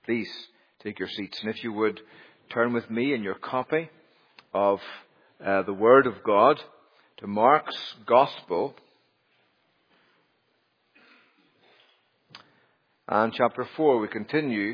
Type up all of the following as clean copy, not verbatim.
Please take your seats. And if you would, turn with me in your copy of the Word of God to Mark's Gospel and chapter 4. We continue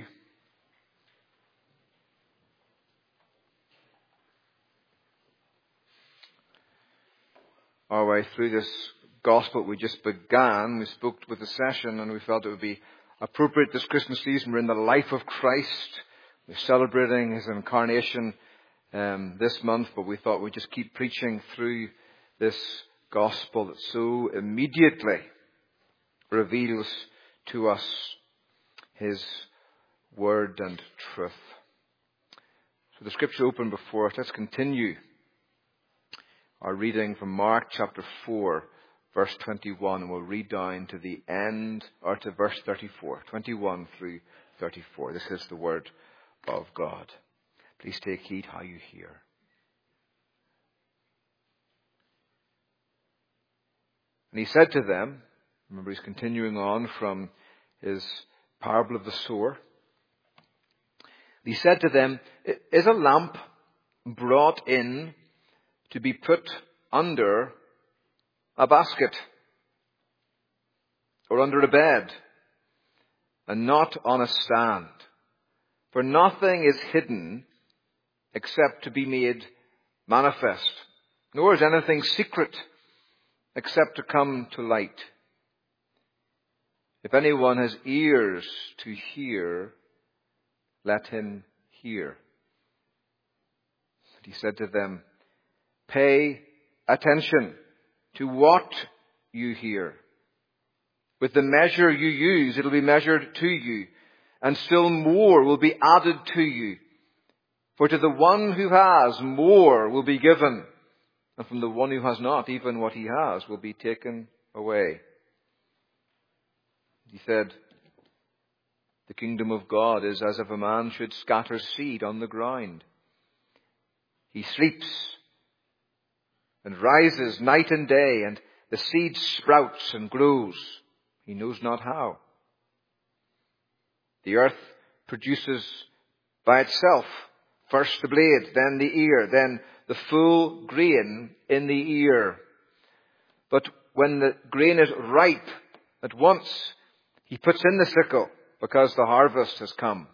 our way through this Gospel we just began. We spoke with the session and we felt it would be appropriate this Christmas season. We're in the life of Christ. We're celebrating His incarnation this month, but we thought we'd just keep preaching through this Gospel that so immediately reveals to us His Word and truth. So the Scripture open before us. Let's continue our reading from Mark chapter 4, verse 21. And we'll read down to the end, or to verse 34, 21 through 34. This is the Word of God. Please take heed how you hear. And He said to them, remember He's continuing on from His parable of the sower. He said to them, is a lamp brought in to be put under a basket or under a bed and not on a stand? For nothing is hidden except to be made manifest, nor is anything secret except to come to light. If anyone has ears to hear, let him hear. And He said to them, pay attention to what you hear. With the measure you use, it'll be measured to you, and still more will be added to you. For to the one who has, more will be given, and from the one who has not, even what he has will be taken away. He said, the kingdom of God is as if a man should scatter seed on the ground. He sleeps and rises night and day, and the seed sprouts and grows. He knows not how. The earth produces by itself first the blade, then the ear, then the full grain in the ear. But when the grain is ripe, at once He puts in the sickle, because the harvest has come.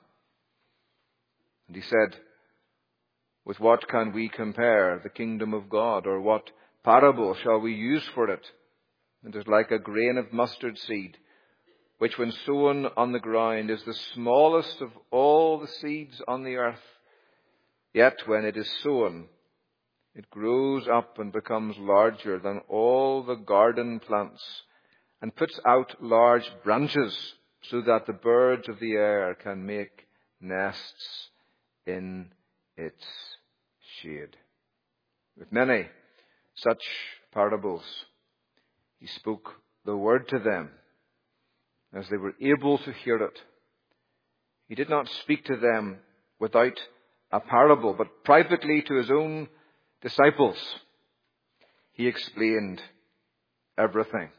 And He said, with what can we compare the kingdom of God? Or what parable shall we use for it? It is like a grain of mustard seed, which when sown on the ground is the smallest of all the seeds on the earth. Yet when it is sown, it grows up and becomes larger than all the garden plants, and puts out large branches, so that the birds of the air can make nests in its shade. With many such parables, He spoke the word to them as they were able to hear it. He did not speak to them without a parable, but privately to His own disciples He explained everything.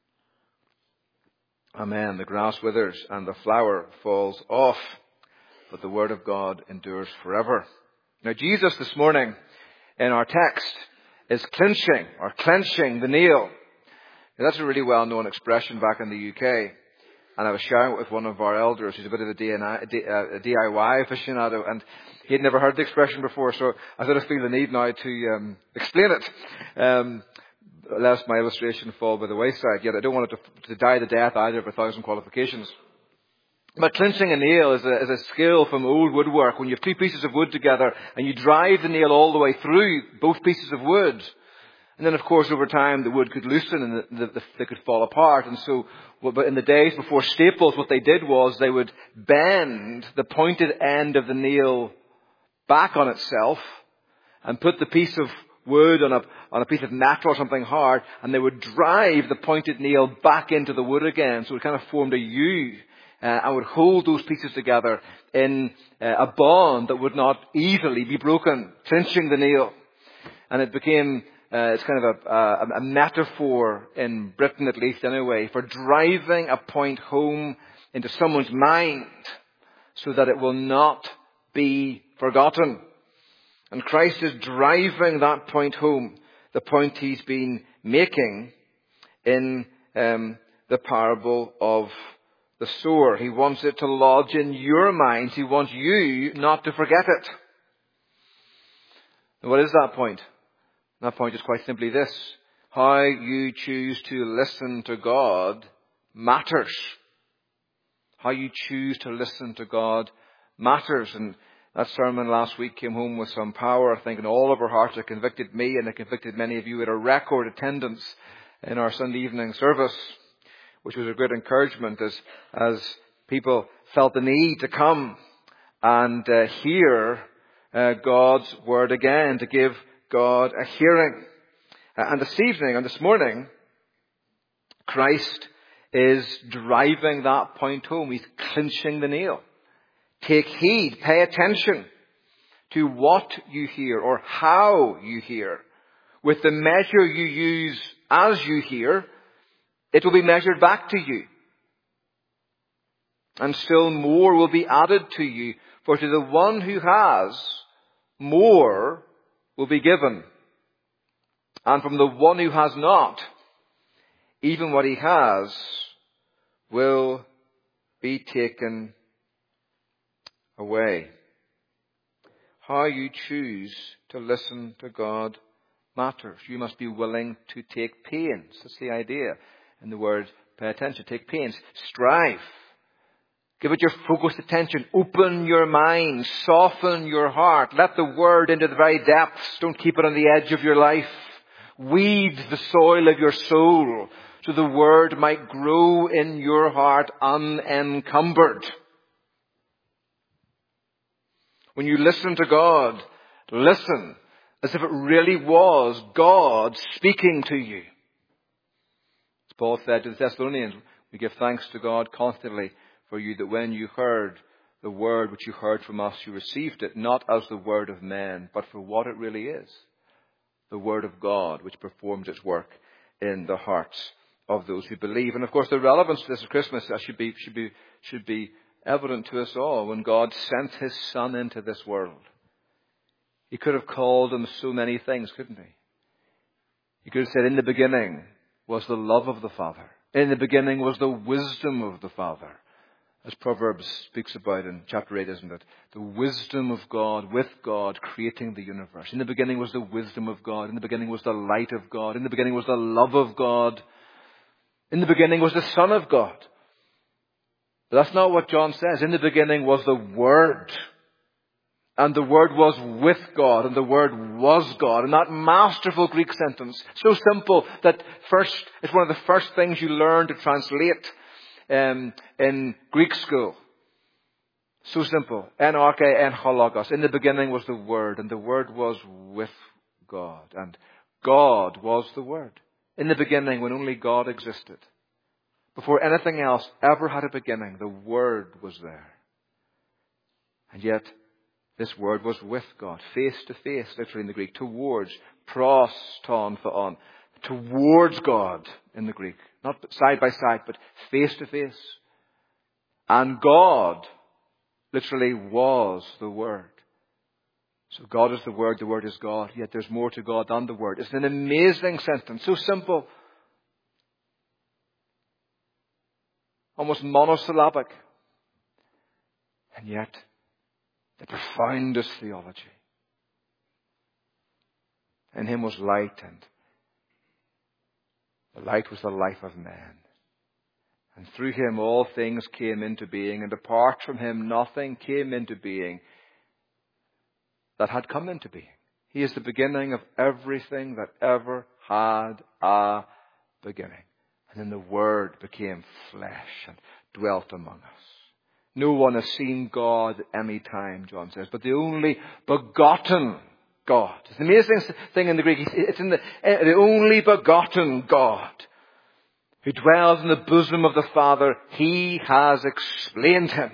Amen. The grass withers and the flower falls off, but the word of God endures forever. Now Jesus this morning in our text is clenching the nail. Now, that's a really well-known expression back in the UK. And I was sharing it with one of our elders who's a bit of a DIY aficionado, and he had never heard the expression before, so I sort of feel the need now to explain it. Lest my illustration fall by the wayside. Yet I don't want it to die the death either of 1,000 qualifications. But clinching a nail is a skill from old woodwork. When you have two pieces of wood together and you drive the nail all the way through both pieces of wood. And then, of course, over time, the wood could loosen and they could fall apart. And so, but in the days before staples, what they did was they would bend the pointed end of the nail back on itself and put the piece of wood on a piece of metal or something hard, and they would drive the pointed nail back into the wood again. So it kind of formed a U. And would hold those pieces together in a bond that would not easily be broken, clinching the nail. And it became, it's kind of a metaphor in Britain, at least anyway, for driving a point home into someone's mind so that it will not be forgotten. And Christ is driving that point home, the point he's been making in the parable of the sower. He wants it to lodge in your minds. He wants you not to forget it. And what is that point? That point is quite simply this. How you choose to listen to God matters. How you choose to listen to God matters. And that sermon last week came home with some power, I think, in all of our hearts. It convicted me and it convicted many of you at a record attendance in our Sunday evening service, which was a great encouragement as people felt the need to come and hear God's word again, to give God a hearing. And this evening and this morning, Christ is driving that point home. He's clinching the nail. Take heed, pay attention to what you hear or how you hear. With the measure you use as you hear, it will be measured back to you. And still more will be added to you. For to the one who has, more will be given. And from the one who has not, even what he has will be taken away. How you choose to listen to God matters. You must be willing to take pains. That's the idea in the word pay attention. Take pains. Strive. Give it your focused attention. Open your mind. Soften your heart. Let the word into the very depths. Don't keep it on the edge of your life. Weed the soil of your soul so the word might grow in your heart unencumbered. When you listen to God, listen as if it really was God speaking to you. As Paul said to the Thessalonians, we give thanks to God constantly for you that when you heard the word which you heard from us, you received it not as the word of men, but for what it really is. The word of God which performs its work in the hearts of those who believe. And of course the relevance to this Christmas should be evident to us all. When God sent his Son into this world, he could have called him so many things, couldn't he? He could have said, in the beginning was the love of the Father. In the beginning was the wisdom of the Father. As Proverbs speaks about in chapter 8, isn't it? The wisdom of God with God creating the universe. In the beginning was the wisdom of God. In the beginning was the light of God. In the beginning was the love of God. In the beginning was the Son of God. But that's not what John says. In the beginning was the Word. And the Word was with God. And the Word was God. And that masterful Greek sentence, so simple that it's one of the first things you learn to translate in Greek school. So simple. En arche en ho logos. In the beginning was the Word. And the Word was with God. And God was the Word. In the beginning, when only God existed. Before anything else ever had a beginning, the Word was there. And yet, this Word was with God, face to face, literally in the Greek, towards, pros ton theon, towards God in the Greek. Not side by side, but face to face. And God, literally, was the Word. So God is the Word is God, yet there's more to God than the Word. It's an amazing sentence, so simple. Almost monosyllabic. And yet, the profoundest theology. In him was light, and the light was the life of man. And through him all things came into being, and apart from him nothing came into being that had come into being. He is the beginning of everything that ever had a beginning. And then the Word became flesh and dwelt among us. No one has seen God at any time, John says, but the only begotten God. It's an amazing thing in the Greek. It's in the only begotten God who dwells in the bosom of the Father. He has explained him.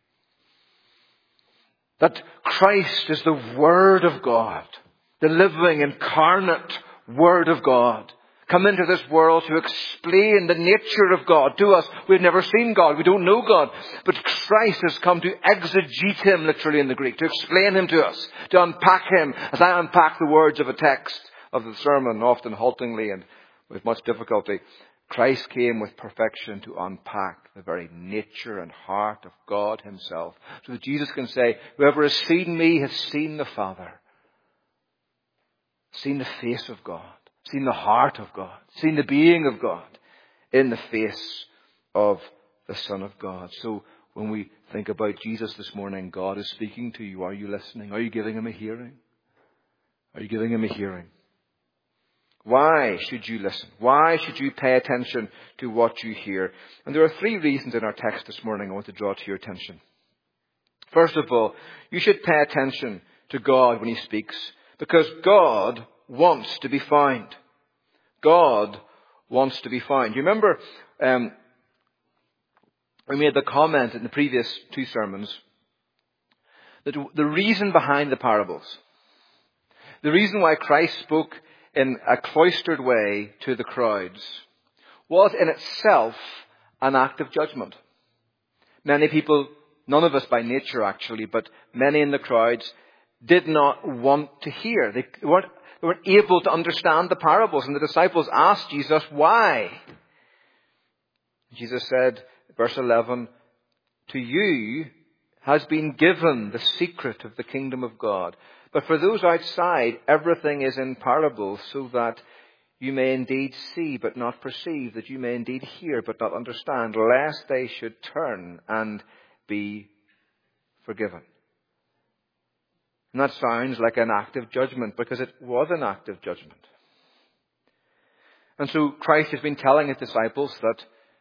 That Christ is the Word of God, the living, incarnate Word of God. come into this world to explain the nature of God to us. We've never seen God. We don't know God. But Christ has come to exegete him, literally in the Greek, to explain him to us, to unpack him, as I unpack the words of a text of the sermon, often haltingly and with much difficulty. Christ came with perfection to unpack the very nature and heart of God himself, so that Jesus can say, whoever has seen me has seen the Father, seen the face of God, seen the heart of God, seen the being of God in the face of the Son of God. So when we think about Jesus this morning, God is speaking to you. Are you listening? Are you giving him a hearing? Are you giving him a hearing? Why should you listen? Why should you pay attention to what you hear? And there are three reasons in our text this morning I want to draw to your attention. First of all, you should pay attention to God when he speaks, because God wants to be found. God wants to be found. You remember we made the comment in the previous two sermons that the reason behind the parables, the reason why Christ spoke in a cloistered way to the crowds, was in itself an act of judgment. Many people, none of us by nature actually, but many in the crowds did not want to hear. They weren't able to understand the parables. And the disciples asked Jesus, why? Jesus said, verse 11, to you has been given the secret of the kingdom of God. But for those outside, everything is in parables, so that you may indeed see but not perceive, that you may indeed hear but not understand, lest they should turn and be forgiven. And that sounds like an act of judgment, because it was an act of judgment. And so Christ has been telling his disciples that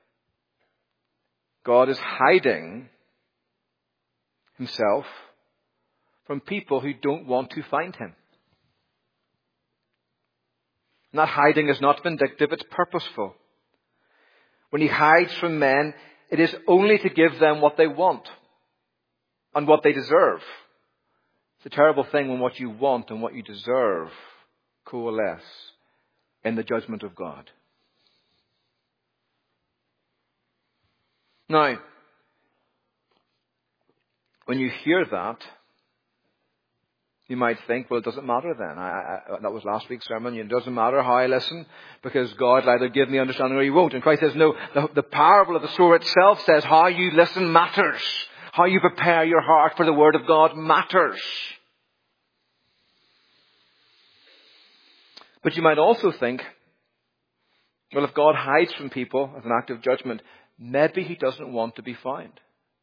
God is hiding himself from people who don't want to find him. And that hiding is not vindictive, it's purposeful. When he hides from men, it is only to give them what they want and what they deserve. It's a terrible thing when what you want and what you deserve coalesce in the judgment of God. Now, when you hear that, you might think, well, it doesn't matter then. That was last week's sermon. It doesn't matter how I listen, because God will either give me understanding or he won't. And Christ says, no, the parable of the sower itself says how you listen matters. How you prepare your heart for the word of God matters. But you might also think, well, if God hides from people as an act of judgment, maybe he doesn't want to be found.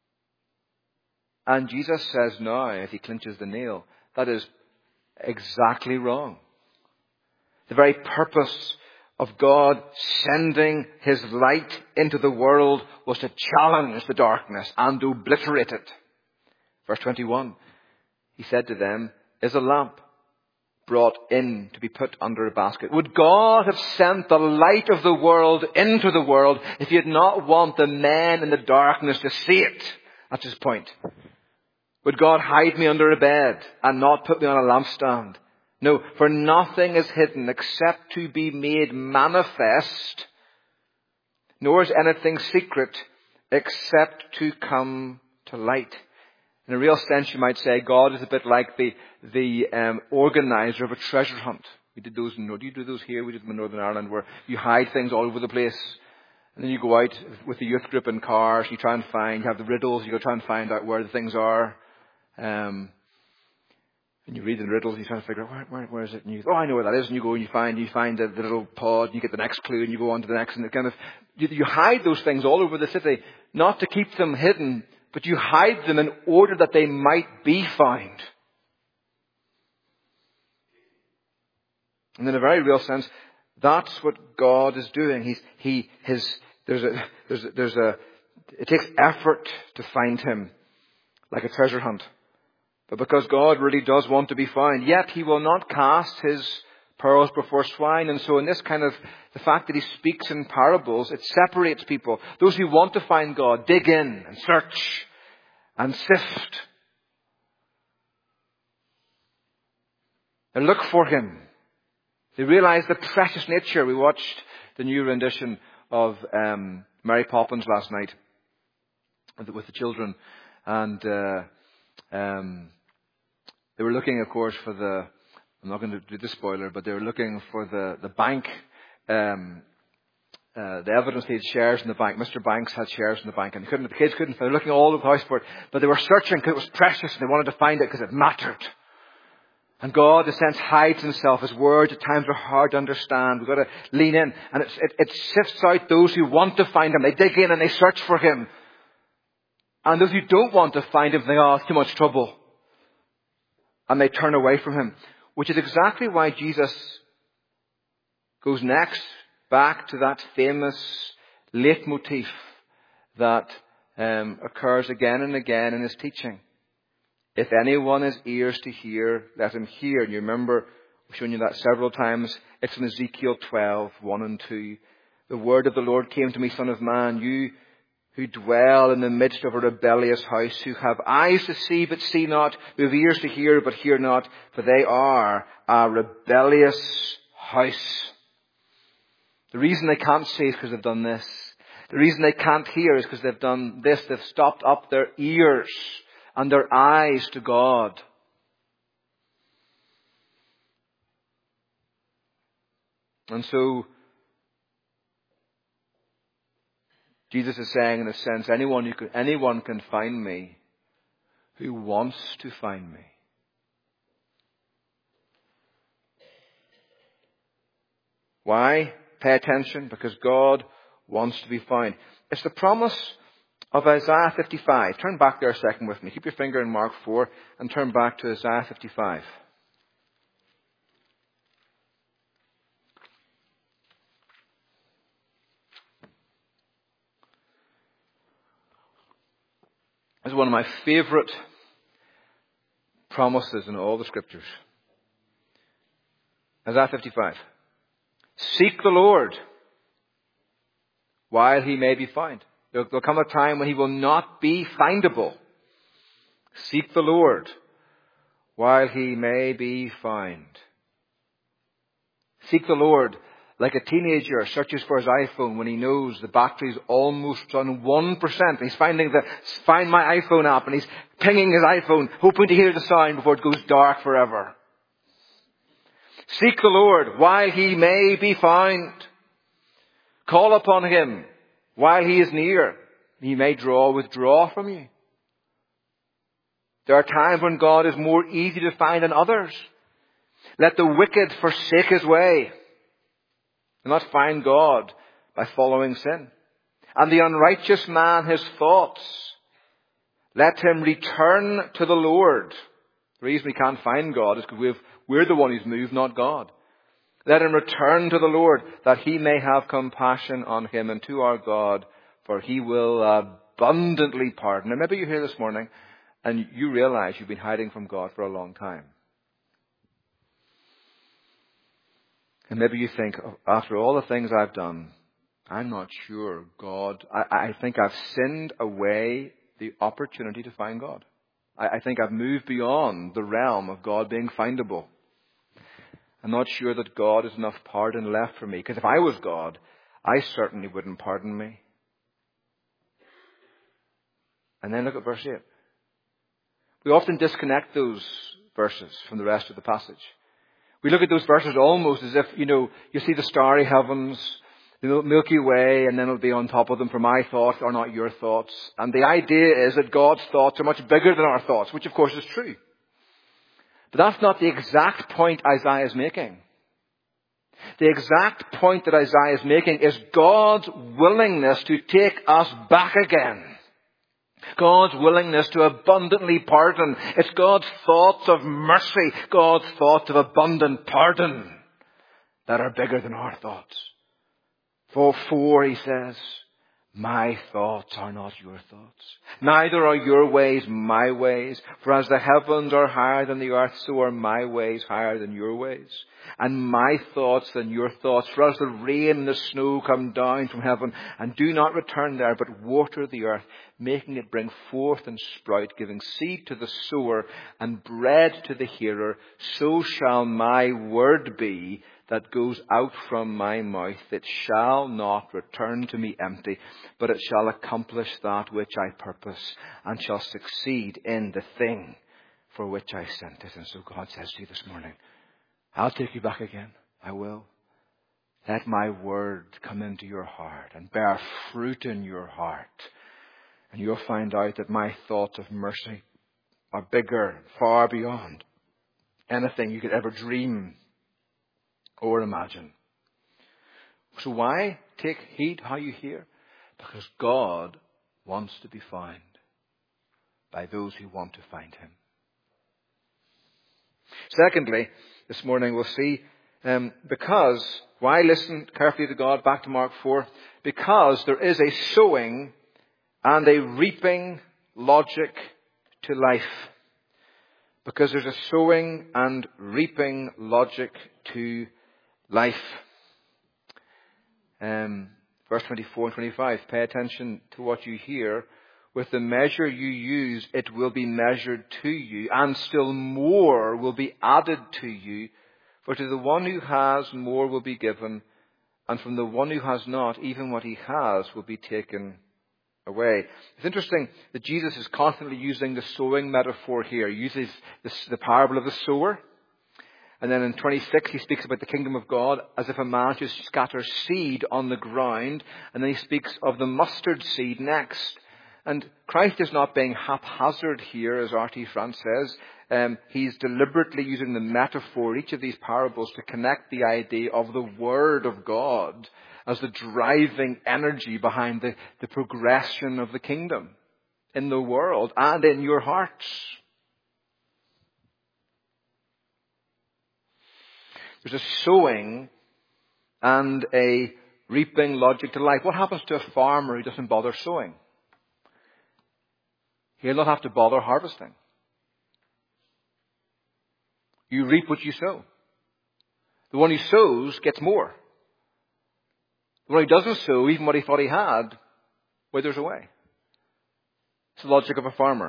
And Jesus says now, as he clinches the nail, that is exactly wrong. The very purpose of God sending his light into the world was to challenge the darkness and obliterate it. Verse 21, he said to them, is a lamp brought in to be put under a basket? Would God have sent the light of the world into the world if he did not want the men in the darkness to see it? That's his point. Would God hide me under a bed and not put me on a lampstand? No, for nothing is hidden except to be made manifest, nor is anything secret except to come to light. In a real sense, you might say God is a bit like the organizer of a treasure hunt. We did those do you do those here? We did them in Northern Ireland, where you hide things all over the place. And then you go out with the youth group in cars, you try and find, you have the riddles, you go try and find out where the things are. And you read the riddles, you try to figure out where is it, and you I know where that is, and you go and you find the little pod, and you get the next clue, and you go on to the next, and it kind of you hide those things all over the city, not to keep them hidden, but you hide them in order that they might be found. And in a very real sense, that's what God is doing. It takes effort to find him, like a treasure hunt. But because God really does want to be found, yet he will not cast his pearls before swine. And so in this kind of, the fact that he speaks in parables, it separates people. Those who want to find God dig in and search and sift and look for him. They realize the precious nature. We watched the new rendition of Mary Poppins last night with the children. And they were looking, of course, for I'm not going to do the spoiler, but they were looking for the bank, the evidence they had shares in the bank. Mr. Banks had shares in the bank, and the kids couldn't. They were looking all over the house for it, but they were searching because it was precious, and they wanted to find it because it mattered. And God, in a sense, hides himself. His words at times are hard to understand. We've got to lean in, and it sifts out those who want to find him. They dig in and they search for him. And those who don't want to find him, they it's too much trouble. And they turn away from him. Which is exactly why Jesus goes next back to that famous leitmotif that occurs again and again in his teaching. If anyone has ears to hear, let him hear. And you remember, I've shown you that several times. It's in Ezekiel 12, 1 and 2. The word of the Lord came to me, Son of man, you who dwell in the midst of a rebellious house, who have eyes to see but see not, who have ears to hear but hear not, for they are a rebellious house. The reason they can't see is because they've done this. The reason they can't hear is because they've done this. They've stopped up their ears and their eyes to God. And so, Jesus is saying, in a sense, anyone can find me who wants to find me. Why? Pay attention, because God wants to be found. It's the promise of Isaiah 55. Turn back there a second with me. Keep your finger in Mark 4 and turn back to Isaiah 55. This is one of my favorite promises in all the scriptures. Isaiah 55. Seek the Lord while he may be found. There'll come a time when he will not be findable. Seek the Lord while he may be found. Seek the Lord like a teenager searches for his iPhone when he knows the battery's almost on 1%. He's finding Find My iPhone app, and he's pinging his iPhone, hoping to hear the sound before it goes dark forever. Seek the Lord while he may be found. Call upon him while he is near. He may withdraw from you. There are times when God is more easy to find than others. Let the wicked forsake his way and not find God by following sin. And the unrighteous man his thoughts. Let him return to the Lord. The reason we can't find God is because we're the one who's moved, not God. Let him return to the Lord, that he may have compassion on him and to our God, for he will abundantly pardon. And maybe you're here this morning and you realize you've been hiding from God for a long time. And maybe you think, after all the things I've done, I'm not sure God, I think I've sinned away the opportunity to find God. I think I've moved beyond the realm of God being findable. I'm not sure that God has enough pardon left for me. Because if I was God, I certainly wouldn't pardon me. And then look at verse 8. We often disconnect those verses from the rest of the passage. We look at those verses almost as if, you see the starry heavens, the Milky Way, and then it'll be on top of them, for my thoughts are not your thoughts. And the idea is that God's thoughts are much bigger than our thoughts, which of course is true. But that's not the exact point Isaiah is making. The exact point that Isaiah is making is God's willingness to take us back again. God's willingness to abundantly pardon. It's God's thoughts of mercy, God's thoughts of abundant pardon that are bigger than our thoughts. For he says, my thoughts are not your thoughts. Neither are your ways my ways. For as the heavens are higher than the earth, so are my ways higher than your ways. and my thoughts than your thoughts. For as the rain and the snow come down from heaven, and do not return there, but water the earth, making it bring forth and sprout, giving seed to the sower and bread to the hearer, so shall my word be that goes out from my mouth. It shall not return to me empty, but it shall accomplish that which I purpose, and shall succeed in the thing for which I sent it. And so God says to you this morning, I'll take you back again. I will. Let my word come into your heart and bear fruit in your heart. And you'll find out that my thoughts of mercy are bigger, far beyond anything you could ever dream or imagine. So why take heed how you hear? Because God wants to be found by those who want to find him. Secondly, this morning we'll see, why listen carefully to God? Back to Mark 4. Because there is a sowing and a reaping logic to life. Because there's a sowing and reaping logic to life. Verse 24 and 25. Pay attention to what you hear. With the measure you use, it will be measured to you, and still more will be added to you. For to the one who has, more will be given, and from the one who has not, even what he has will be taken away. It's interesting that Jesus is constantly using the sowing metaphor here. He uses the parable of the sower. And then in 26, he speaks about the kingdom of God as if a man should scatter seed on the ground. And then he speaks of the mustard seed next. And Christ is not being haphazard here, as R.T. France says. He's deliberately using the metaphor, each of these parables, to connect the idea of the Word of God as the driving energy behind the progression of the kingdom in the world and in your hearts. There's a sowing and a reaping logic to life. What happens to a farmer who doesn't bother sowing? He'll not have to bother harvesting. You reap what you sow. The one who sows gets more. The one who doesn't sow, even what he thought he had, withers away. It's the logic of a farmer.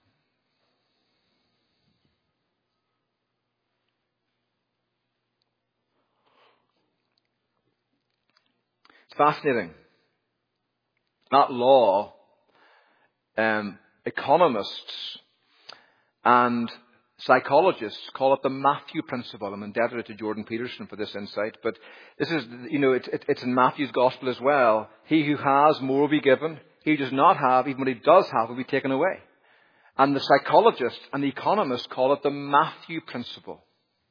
It's fascinating. That law, economists and psychologists call it the Matthew principle. I'm indebted to Jordan Peterson for this insight. But this is, it's in Matthew's gospel as well. He who has, more will be given. He who does not have, even what he does have, will be taken away. And the psychologists and the economists call it the Matthew principle.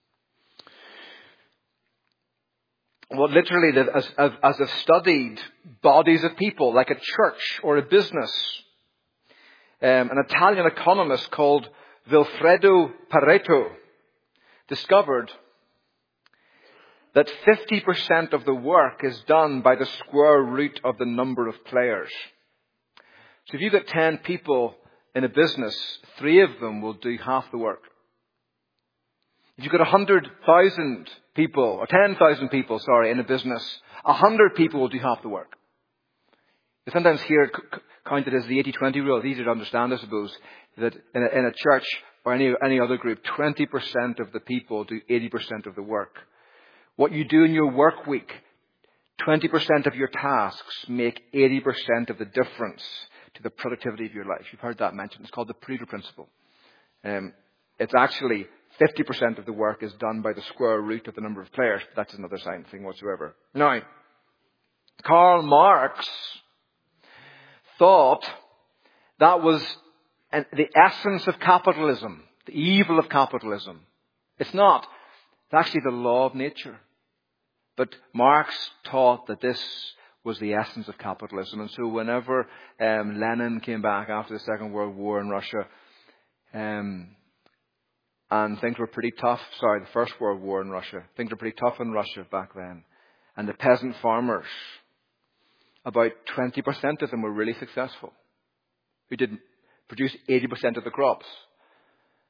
Well, literally, as I've studied bodies of people, like a church or a business, an Italian economist called Vilfredo Pareto discovered that 50% of the work is done by the square root of the number of players. So if you've got 10 people in a business, 3 of them will do half the work. If you've got 100,000 people, or 10,000 people, in a business, 100 people will do half the work. You sometimes hear it counted as the 80-20 rule. It's easier to understand, I suppose, that in a church or any other group, 20% of the people do 80% of the work. What you do in your work week, 20% of your tasks make 80% of the difference to the productivity of your life. You've heard that mentioned. It's called the Pareto principle. It's actually 50% of the work is done by the square root of the number of players. That's another science thing whatsoever. Now, Karl Marx thought that was the essence of capitalism, the evil of capitalism. It's not. It's actually the law of nature. But Marx taught that this was the essence of capitalism. And so whenever Lenin came back after the Second World War in Russia, and things were pretty tough, the First World War in Russia, things were pretty tough in Russia back then. And the peasant farmers, about 20% of them were really successful, who didn't produce 80% of the crops.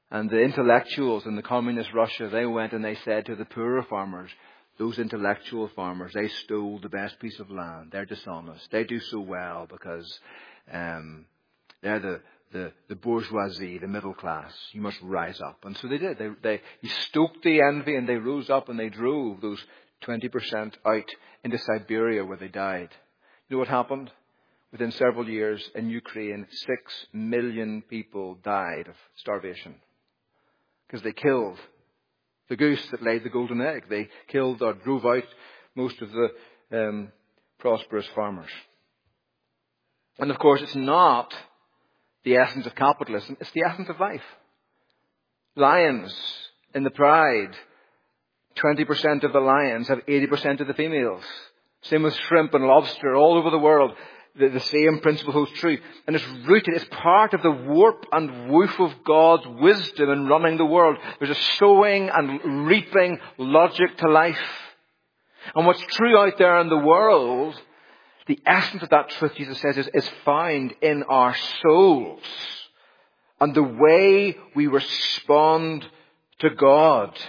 And the intellectuals in the communist Russia, they went and they said to the poorer farmers, those intellectual farmers, they stole the best piece of land. They're dishonest. They do so well because they're the bourgeoisie, the middle class. You must rise up. And so they did. They stoked the envy and they rose up and they drove those 20% out into Siberia where they died. You know what happened? Within several years in Ukraine, 6 million people died of starvation. Because they killed the goose that laid the golden egg. They killed or drove out most of the prosperous farmers. And of course, it's not the essence of capitalism. It's the essence of life. Lions in the pride. 20% of the lions have 80% of the females. Same with shrimp and lobster all over the world. The same principle holds true. And it's rooted, it's part of the warp and woof of God's wisdom in running the world. There's a sowing and reaping logic to life. And what's true out there in the world, the essence of that truth, Jesus says, is found in our souls. And the way we respond to God.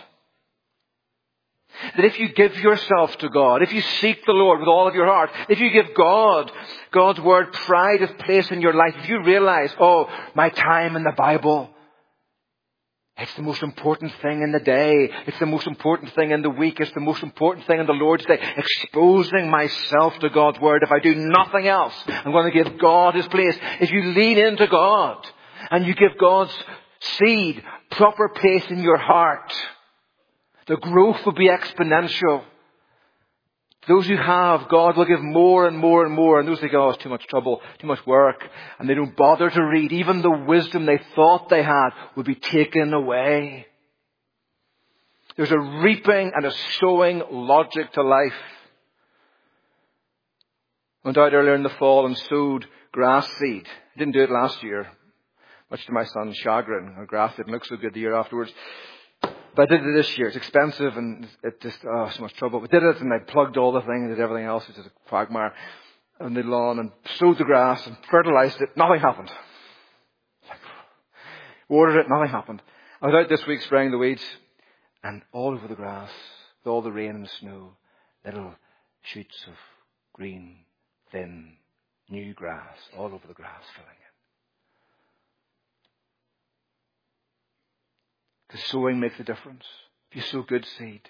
That if you give yourself to God, if you seek the Lord with all of your heart, if you give God's word pride of place in your life, if you realize, my time in the Bible, it's the most important thing in the day. It's the most important thing in the week. It's the most important thing in the Lord's day. Exposing myself to God's word. If I do nothing else, I'm going to give God his place. If you lean into God and you give God's seed proper place in your heart, the growth will be exponential. Those who have, God will give more and more and more. And those who go, it's too much trouble, too much work. And they don't bother to read. Even the wisdom they thought they had will be taken away. There's a reaping and a sowing logic to life. I went out earlier in the fall and sowed grass seed. I didn't do it last year, much to my son's chagrin. Our grass didn't look so good the year afterwards. But I did it this year. It's expensive and it just, so much trouble. But I did it and I plugged all the things and did everything else. It's just a quagmire. And the lawn and sowed the grass and fertilized it. Nothing happened. Watered it. Nothing happened. I was out this week spraying the weeds and all over the grass, with all the rain and the snow, little shoots of green, thin, new grass all over the grass filling it. The sowing makes a difference. If you sow good seed,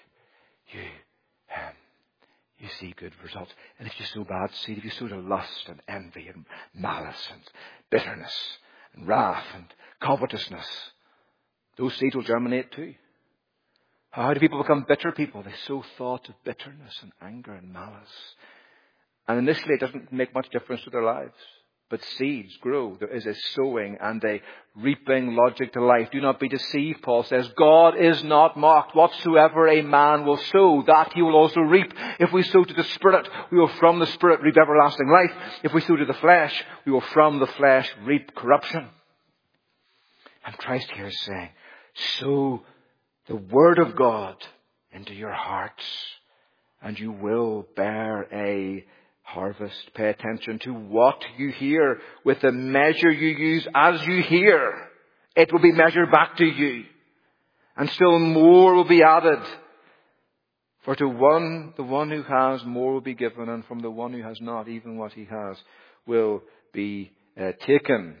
you see good results. And if you sow bad seed, if you sow to lust and envy and malice and bitterness and wrath and covetousness, those seeds will germinate too. How do people become bitter people? They sow thoughts of bitterness and anger and malice. And initially it doesn't make much difference to their lives. But seeds grow. There is a sowing and a reaping logic to life. Do not be deceived, Paul says. God is not mocked. Whatsoever a man will sow, that he will also reap. If we sow to the Spirit, we will from the Spirit reap everlasting life. If we sow to the flesh, we will from the flesh reap corruption. And Christ here is saying, sow the Word of God into your hearts, and you will bear a harvest. Pay attention to what you hear. With the measure you use as you hear, it will be measured back to you. And still more will be added. For to the one who has, more will be given, and from the one who has not, even what he has will be taken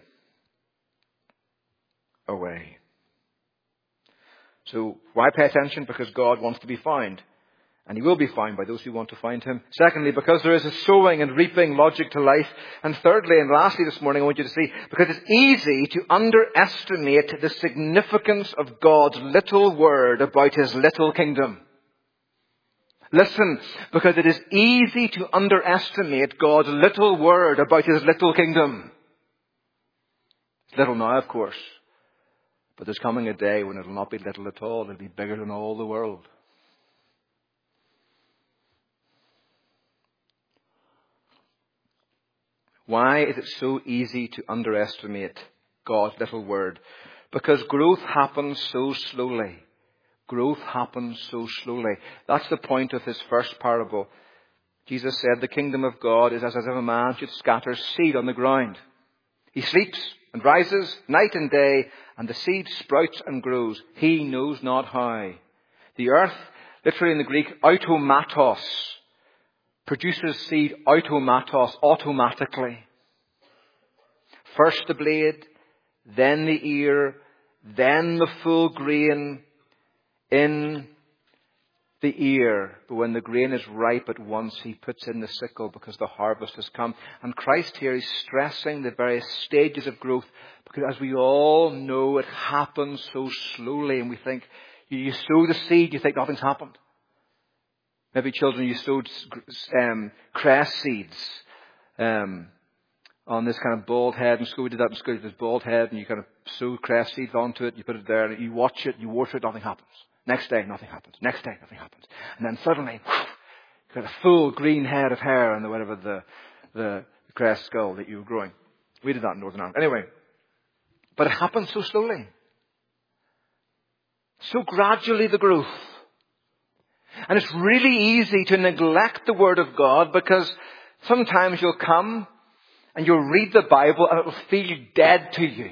away. So why pay attention? Because God wants to be found. And he will be found by those who want to find him. Secondly, because there is a sowing and reaping logic to life. And thirdly, and lastly this morning, I want you to see, because it's easy to underestimate the significance of God's little word about his little kingdom. Listen, because it is easy to underestimate God's little word about his little kingdom. It's little now, of course. But there's coming a day when it will not be little at all. It'll be bigger than all the world. Why is it so easy to underestimate God's little word? Because growth happens so slowly. Growth happens so slowly. That's the point of his first parable. Jesus said the kingdom of God is as if a man should scatter seed on the ground. He sleeps and rises night and day, and the seed sprouts and grows. He knows not how. The earth, literally in the Greek, automatos, produces seed automatically. First the blade, then the ear, then the full grain in the ear. But when the grain is ripe at once, he puts in the sickle because the harvest has come. And Christ here is stressing the various stages of growth, because as we all know, it happens so slowly, and we think, you sow the seed, you think nothing's happened. Maybe children, you sowed cress seeds on this kind of bald head. In school, we did that in school, this bald head, and you kind of sow cress seeds onto it, you put it there, and you watch it, you water it, nothing happens. Next day, nothing happens. Next day, nothing happens. And then suddenly, you've got a full green head of hair on the crest skull that you were growing. We did that in Northern Ireland. Anyway, but it happens so slowly. So gradually the growth. And it's really easy to neglect the Word of God, because sometimes you'll come and you'll read the Bible and it'll feel dead to you.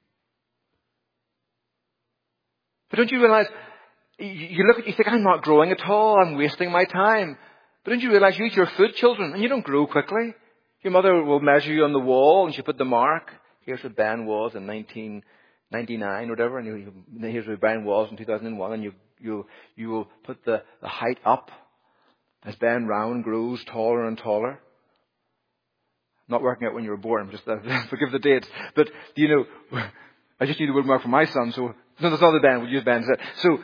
But don't you realize, you look at it, you think, I'm not growing at all, I'm wasting my time. But don't you realize you eat your food, children, and you don't grow quickly? Your mother will measure you on the wall and she'll put the mark. Here's what Ben was in 1999 or whatever, and here's where Ben was in 2001, and you will put the height up as Ben Round grows taller and taller. Not working out when you were born, just forgive the dates. But, I just need the word mark for my son, so, no, that's not the Ben, we'll use Ben's. So,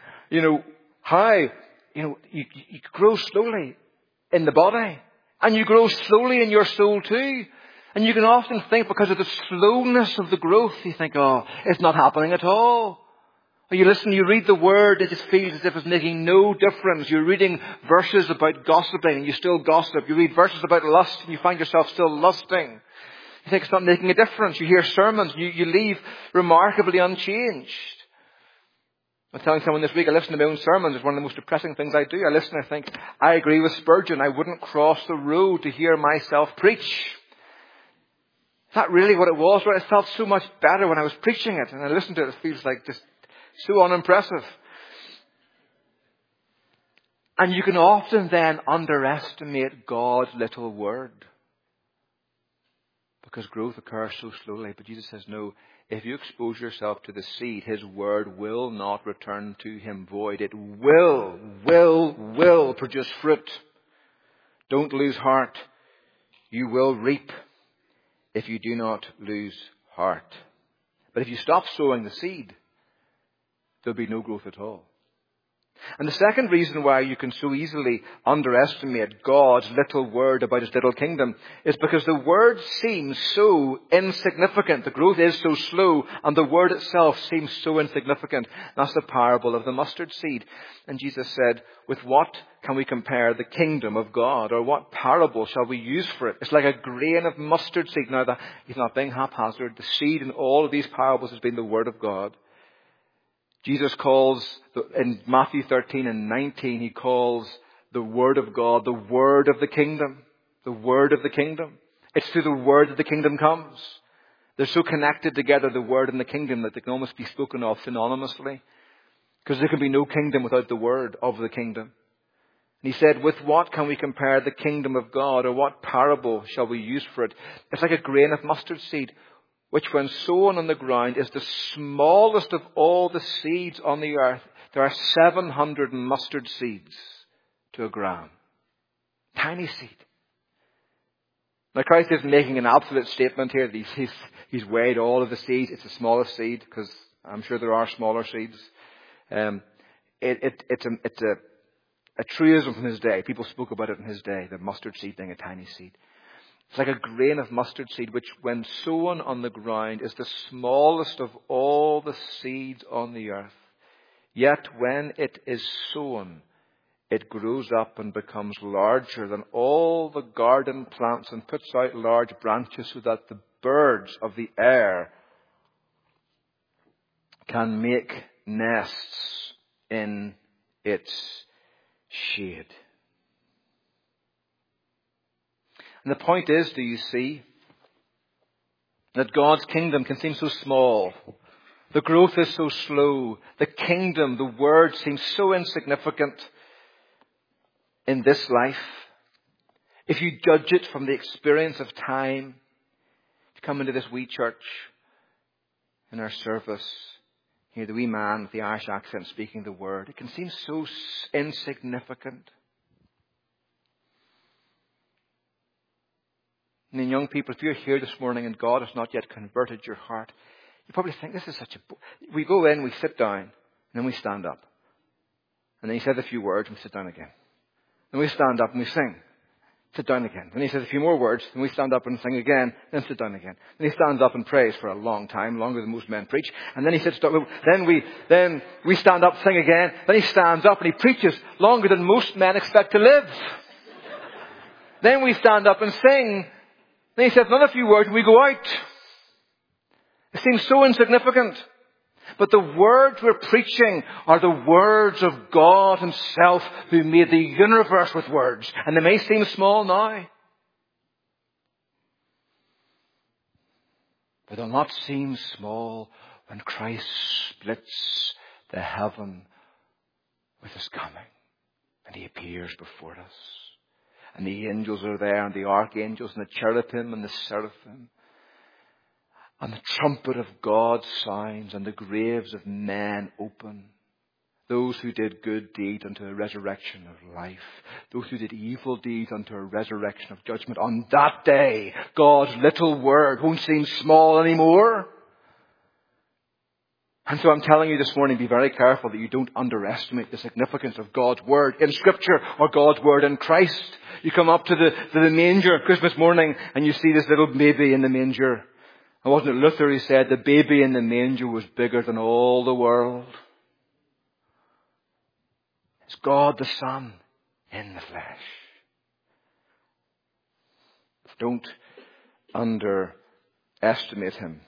you grow slowly in the body, and you grow slowly in your soul too. And you can often think, because of the slowness of the growth, you think, oh, it's not happening at all. Or you listen, you read the Word, it just feels as if it's making no difference. You're reading verses about gossiping and you still gossip. You read verses about lust and you find yourself still lusting. You think it's not making a difference. You hear sermons, you leave remarkably unchanged. I was telling someone this week, I listen to my own sermons. It's one of the most depressing things I do. I listen and I think, I agree with Spurgeon. I wouldn't cross the road to hear myself preach. Is that really what it was? Well, it felt so much better when I was preaching it. And I listened to it, it feels like just so unimpressive. And you can often then underestimate God's little word, because growth occurs so slowly. But Jesus says, no, if you expose yourself to the seed, His word will not return to Him void. It will produce fruit. Don't lose heart. You will reap if you do not lose heart. But if you stop sowing the seed, there'll be no growth at all. And the second reason why you can so easily underestimate God's little word about His little kingdom is because the word seems so insignificant. The growth is so slow, and the word itself seems so insignificant. That's the parable of the mustard seed. And Jesus said, with what can we compare the kingdom of God? Or what parable shall we use for it? It's like a grain of mustard seed. Now, He's not being haphazard. The seed in all of these parables has been the word of God. Jesus calls, in Matthew 13 and 19, He calls the Word of God the Word of the Kingdom. The Word of the Kingdom. It's through the Word that the Kingdom comes. They're so connected together, the Word and the Kingdom, that they can almost be spoken of synonymously. Because there can be no kingdom without the Word of the Kingdom. And He said, with what can we compare the kingdom of God? Or what parable shall we use for it? It's like a grain of mustard seed, which when sown on the ground is the smallest of all the seeds on the earth. There are 700 mustard seeds to a gram. Tiny seed. Now Christ isn't making an absolute statement here. He's weighed all of the seeds. It's the smallest seed, because I'm sure there are smaller seeds. It's a truism from His day. People spoke about it in His day, the mustard seed being a tiny seed. It's like a grain of mustard seed, which when sown on the ground is the smallest of all the seeds on the earth. Yet when it is sown, it grows up and becomes larger than all the garden plants and puts out large branches so that the birds of the air can make nests in its shade. And the point is, do you see? That God's kingdom can seem so small. The growth is so slow. The kingdom, the word, seems so insignificant in this life. If you judge it from the experience of time, to come into this wee church in our service, hear the wee man with the Irish accent speaking the word, it can seem so insignificant. And then young people, if you're here this morning and God has not yet converted your heart, you probably think this is such a... We go in, we sit down, and then we stand up. And then he says a few words and we sit down again. Then we stand up and we sing. Sit down again. Then he says a few more words, and we stand up and sing again, then sit down again. Then he stands up and prays for a long time, longer than most men preach. And then he sits down, then we stand up, sing again. Then he stands up and he preaches longer than most men expect to live. Then we stand up and sing. Then he says another few words and we go out. It seems so insignificant. But the words we're preaching are the words of God himself, who made the universe with words. And they may seem small now, but they'll not seem small when Christ splits the heaven with his coming. And he appears before us. And the angels are there, and the archangels, and the cherubim, and the seraphim. And the trumpet of God sounds, and the graves of men open. Those who did good deeds unto a resurrection of life. Those who did evil deeds unto a resurrection of judgment. On that day, God's little word won't seem small anymore. And so I'm telling you this morning, be very careful that you don't underestimate the significance of God's word in Scripture or God's word in Christ. You come up to the manger Christmas morning and you see this little baby in the manger. And wasn't it Luther who said the baby in the manger was bigger than all the world? It's God the Son in the flesh. Don't underestimate him.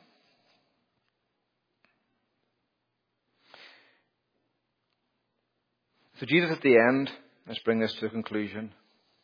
So Jesus at the end, let's bring this to a conclusion,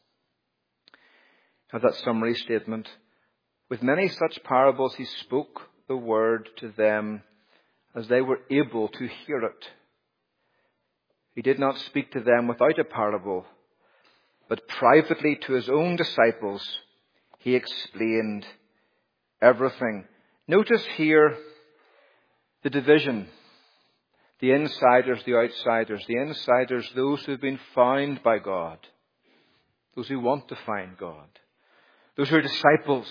have that summary statement. With many such parables he spoke the word to them as they were able to hear it. He did not speak to them without a parable, but privately to his own disciples he explained everything. Notice here the division. The insiders, the outsiders. The insiders, those who have been found by God. Those who want to find God. Those who are disciples.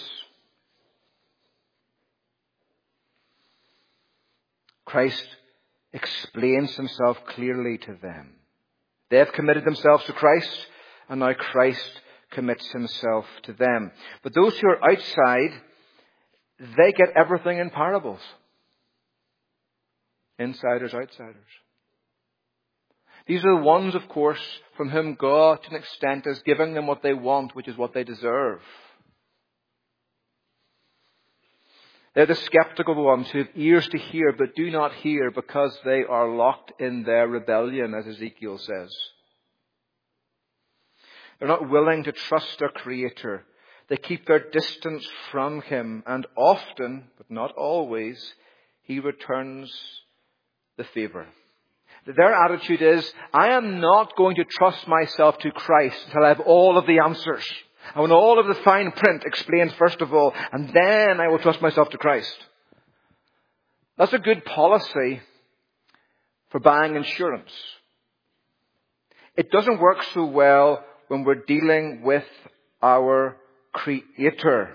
Christ explains himself clearly to them. They have committed themselves to Christ, and now Christ commits himself to them. But those who are outside, they get everything in parables. Insiders, outsiders. These are the ones, of course, from whom God, to an extent, is giving them what they want, which is what they deserve. They're the skeptical ones who have ears to hear but do not hear because they are locked in their rebellion, as Ezekiel says. They're not willing to trust their Creator. They keep their distance from him, and often, but not always, he returns the favor. Their attitude is, I am not going to trust myself to Christ until I have all of the answers. I want all of the fine print explained first of all, and then I will trust myself to Christ. That's a good policy for buying insurance. It doesn't work so well when we're dealing with our Creator.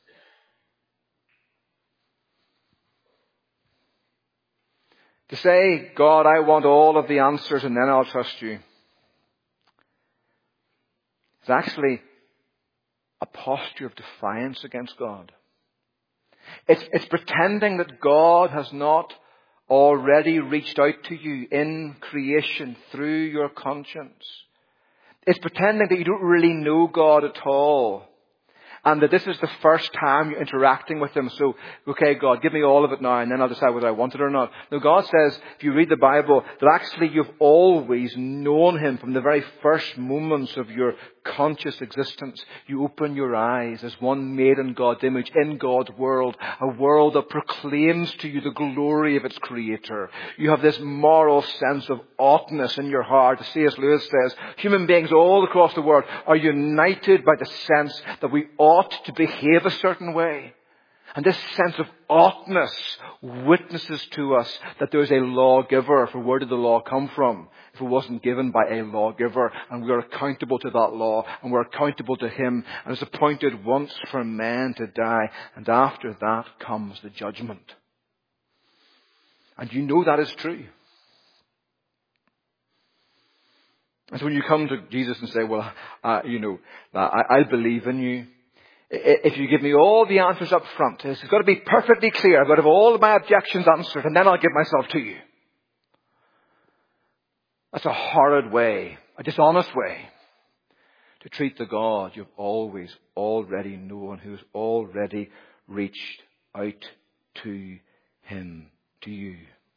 To say, God, I want all of the answers and then I'll trust you, is actually a posture of defiance against God. It's pretending that God has not already reached out to you in creation through your conscience. It's pretending that you don't really know God at all. And that this is the first time you're interacting with Him. So, okay, God, give me all of it now, and then I'll decide whether I want it or not. No, God says, if you read the Bible, that actually you've always known Him from the very first moments of your conscious existence. You open your eyes as one made in God's image, in God's world, a world that proclaims to you the glory of its Creator. You have this moral sense of oughtness in your heart. As C.S. Lewis says, human beings all across the world are united by the sense that we ought to behave a certain way. And this sense of oughtness witnesses to us that there is a lawgiver. For where did the law come from? If it wasn't given by a lawgiver, and we are accountable to that law, and we're accountable to Him, and it's appointed once for men to die, and after that comes the judgment. And you know that is true. And so when you come to Jesus and say, well, I believe in you. If you give me all the answers up front, it's got to be perfectly clear. I've got to have all of my objections answered, and then I'll give myself to you. That's a horrid way, a dishonest way to treat the God you've always already known, who's already reached out to Him, to you.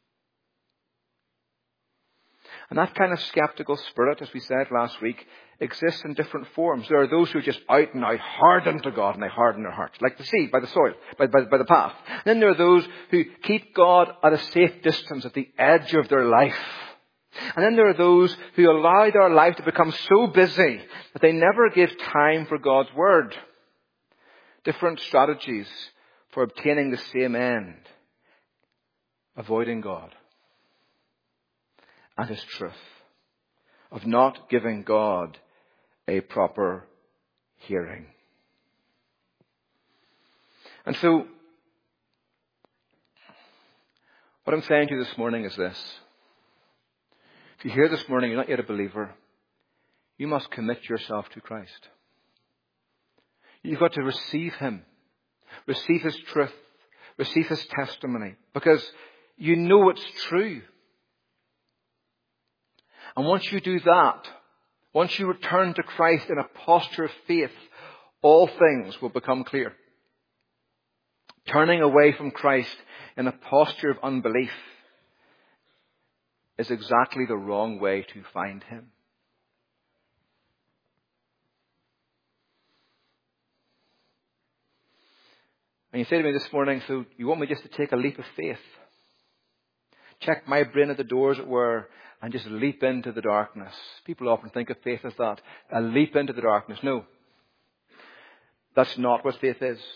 And that kind of skeptical spirit, as we said last week, exists in different forms. There are those who are just out and out hardened to God, and they harden their hearts, like the seed by the soil, by the path. And then there are those who keep God at a safe distance, at the edge of their life. And then there are those who allow their life to become so busy that they never give time for God's Word. Different strategies for obtaining the same end. Avoiding God and His truth, of not giving God a proper hearing. And so, what I'm saying to you this morning is this. If you're here this morning, you're not yet a believer, you must commit yourself to Christ. You've got to receive Him, receive His truth, receive His testimony, because you know it's true. And once you do that, once you return to Christ in a posture of faith, all things will become clear. Turning away from Christ in a posture of unbelief is exactly the wrong way to find Him. And you say to me this morning, so you want me just to take a leap of faith? Check my brain at the door, as it were, and just leap into the darkness. People often think of faith as that. A leap into the darkness. No. That's not what faith is.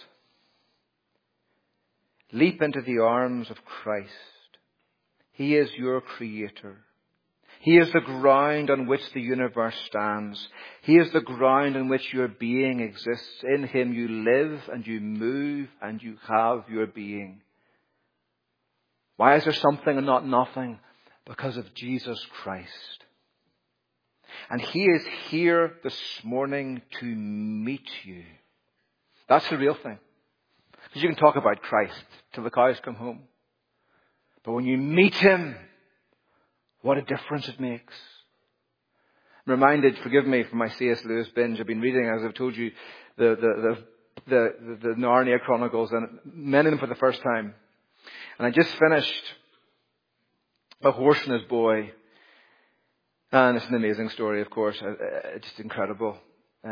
Leap into the arms of Christ. He is your Creator. He is the ground on which the universe stands. He is the ground on which your being exists. In Him you live and you move and you have your being. Why is there something and not nothing? Because of Jesus Christ. And He is here this morning to meet you. That's the real thing. Because you can talk about Christ till the cows come home. But when you meet Him, what a difference it makes. I'm reminded, forgive me for my C.S. Lewis binge. I've been reading, as I've told you, the Narnia Chronicles, and many of them for the first time. And I just finished A Horse and His Boy. And it's an amazing story, of course. It's just incredible. But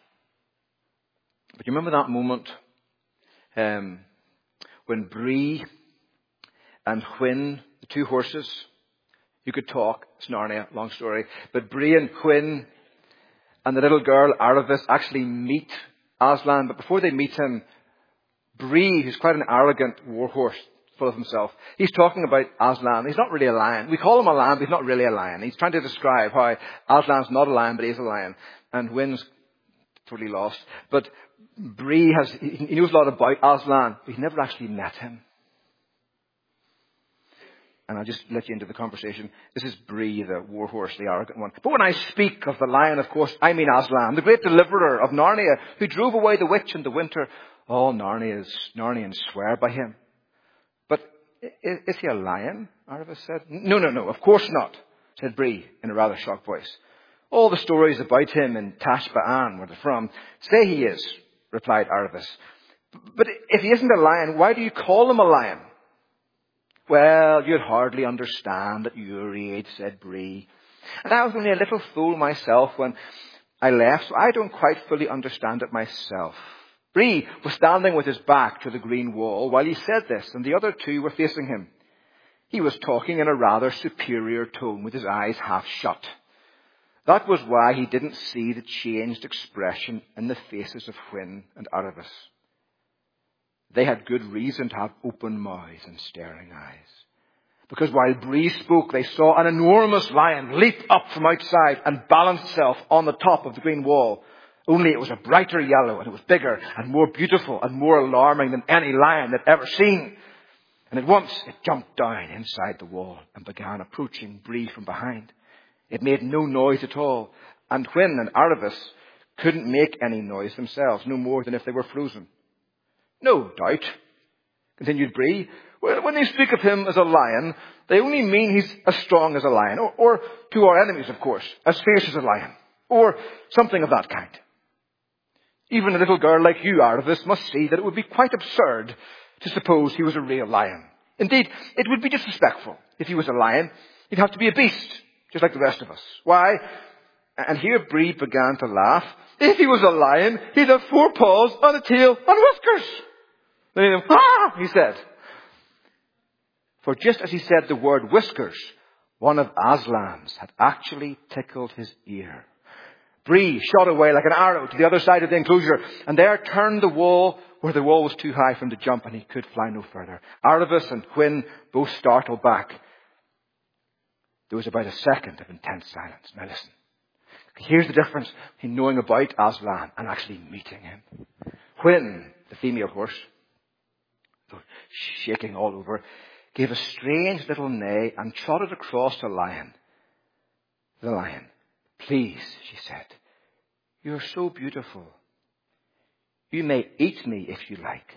you remember that moment when Bree and Hwin, the two horses, you could talk. It's Narnia, long story. But Bree and Hwin and the little girl, Aravis, actually meet Aslan. But before they meet him, Bree, who's quite an arrogant warhorse, full of himself, he's talking about Aslan. He's not really a lion. We call him a lion, but he's not really a lion. He's trying to describe how Aslan's not a lion, but he is a lion. And Hwin's totally lost. But Bree he knows a lot about Aslan, but he's never actually met him. And I'll just let you into the conversation. This is Bree, the warhorse, the arrogant one. But when I speak of the lion, of course, I mean Aslan, the great deliverer of Narnia, who drove away the witch in the winter. All Narnians swear by him. But is he a lion? Aravis said. No, of course not, said Bree in a rather shocked voice. All the stories about him in Tash Ba'an, where they're from, say he is. replied Aravis. But if he isn't a lion, why do you call him a lion? Well, you'd hardly understand at your age, said Bree. And I was only a little fool myself when I left, so I don't quite fully understand it myself. Bree was standing with his back to the green wall while he said this, and the other two were facing him. He was talking in a rather superior tone with his eyes half shut. That was why he didn't see the changed expression in the faces of Hwin and Aravis. They had good reason to have open mouths and staring eyes. Because while Bree spoke, they saw an enormous lion leap up from outside and balance itself on the top of the green wall. Only it was a brighter yellow, and it was bigger and more beautiful and more alarming than any lion they'd ever seen. And at once it jumped down inside the wall and began approaching Bree from behind. It made no noise at all, and Hwin and Aravis couldn't make any noise themselves, no more than if they were frozen. No doubt, continued Bree, when they speak of him as a lion, they only mean he's as strong as a lion, or to our enemies, of course, as fierce as a lion, or something of that kind. Even a little girl like you, Aravis, must see that it would be quite absurd to suppose he was a real lion. Indeed, it would be disrespectful. If he was a lion, he'd have to be a beast, just like the rest of us. Why? And here Bree began to laugh. If he was a lion, he'd have 4 paws and a tail and whiskers. Then he said. For just as he said the word whiskers, one of Aslan's had actually tickled his ear. Bree shot away like an arrow to the other side of the enclosure, and there turned the wall where the wall was too high for him to jump, and he could fly no further. Aravis and Hwin both startled back. There was about a second of intense silence. Now listen. Here's the difference in knowing about Aslan and actually meeting him. Hwin, the female horse, though shaking all over, gave a strange little neigh and trotted across the lion. The lion. Please, she said, you're so beautiful. You may eat me if you like.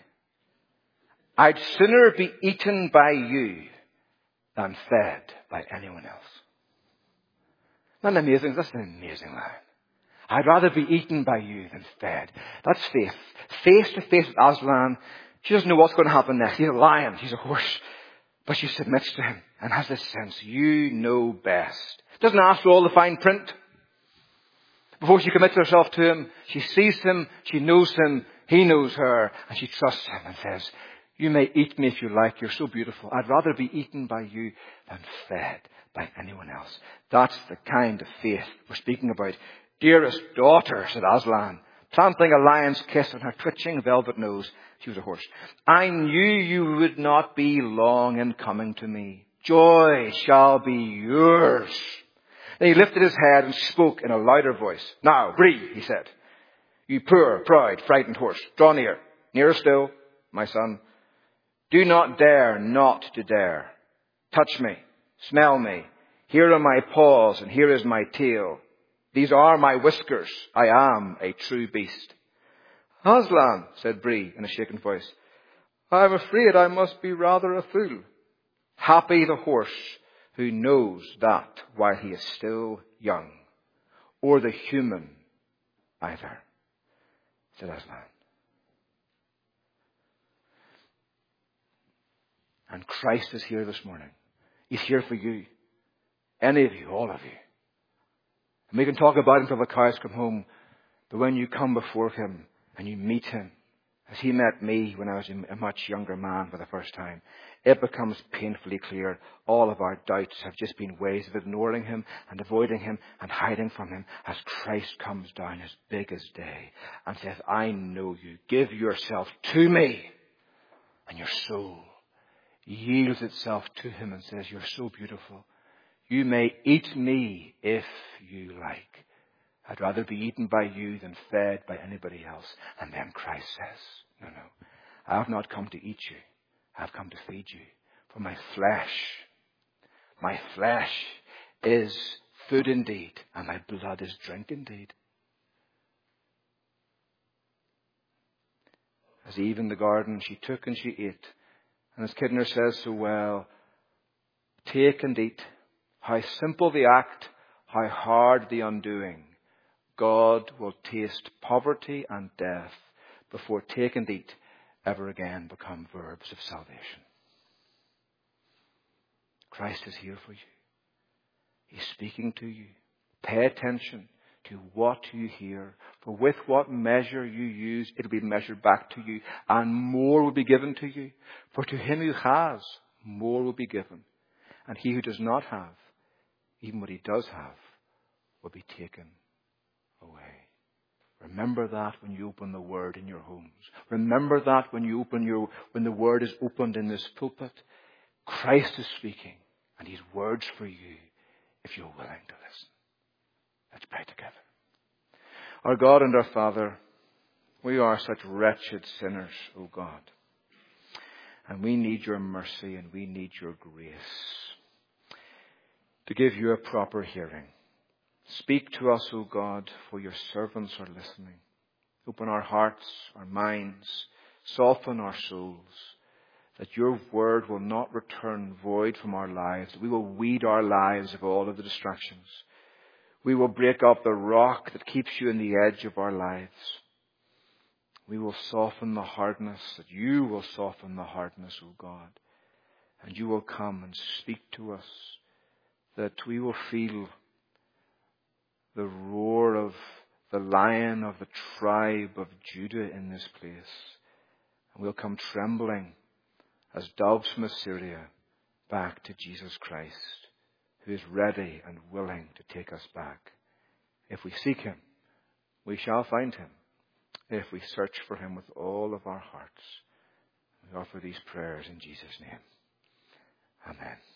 I'd sooner be eaten by you than fed by anyone else. Isn't that amazing? That's an amazing line. I'd rather be eaten by you than fed. That's faith. Face to face with Aslan. She doesn't know what's going to happen next. He's a lion. He's a horse. But she submits to him and has this sense, you know best. Doesn't ask for all the fine print. Before she commits herself to him, she sees him, she knows him, he knows her, and she trusts him and says, you may eat me if you like, you're so beautiful. I'd rather be eaten by you than fed by anyone else. That's the kind of faith we're speaking about. Dearest daughter, said Aslan, planting a lion's kiss on her twitching velvet nose. She was a horse. I knew you would not be long in coming to me. Joy shall be yours. Then he lifted his head and spoke in a louder voice. Now, Bree, he said, you poor, proud, frightened horse, draw near. Nearer still, my son. Do not dare not to dare. Touch me, smell me. Here are my paws and here is my tail. These are my whiskers. I am a true beast. Aslan, said Bree in a shaken voice, I am afraid I must be rather a fool. Happy the horse who knows that while he is still young, or the human either, said Aslan. And Christ is here this morning. He's here for you. Any of you, all of you. And we can talk about him till the cows come home, but when you come before him and you meet him, as he met me when I was a much younger man for the first time, it becomes painfully clear all of our doubts have just been ways of ignoring him and avoiding him and hiding from him as Christ comes down as big as day and says, I know you. Give yourself to me. And your soul yields itself to him and says, you're so beautiful. You may eat me if you like. I'd rather be eaten by you than fed by anybody else. And then Christ says, no, I have not come to eat you. I have come to feed you. For my flesh is food indeed, and my blood is drink indeed. As Eve in the garden, she took and she ate. And as Kidner says so well, take and eat. How simple the act, how hard the undoing. God will taste poverty and death before take and eat ever again become verbs of salvation. Christ is here for you. He's speaking to you. Pay attention to what you hear. For with what measure you use, it will be measured back to you, and more will be given to you. For to him who has, more will be given. And he who does not have, even what he does have, will be taken away. Remember that when you open the Word in your homes. Remember that when the Word is opened in this pulpit. Christ is speaking, and He's words for you if you're willing to listen. Let's pray together. Our God and our Father, we are such wretched sinners, O God. And we need your mercy and we need your grace to give you a proper hearing. Speak to us, O God, for your servants are listening. Open our hearts, our minds, soften our souls, that your word will not return void from our lives. We will weed our lives of all of the distractions. We will break up the rock that keeps you in the edge of our lives. We will soften the hardness, that you will soften the hardness, O God. And you will come and speak to us, that we will feel the roar of the Lion of the tribe of Judah in this place. And we'll come trembling as doves from Assyria back to Jesus Christ, who is ready and willing to take us back. If we seek him, we shall find him. If we search for him with all of our hearts. We offer these prayers in Jesus' name. Amen.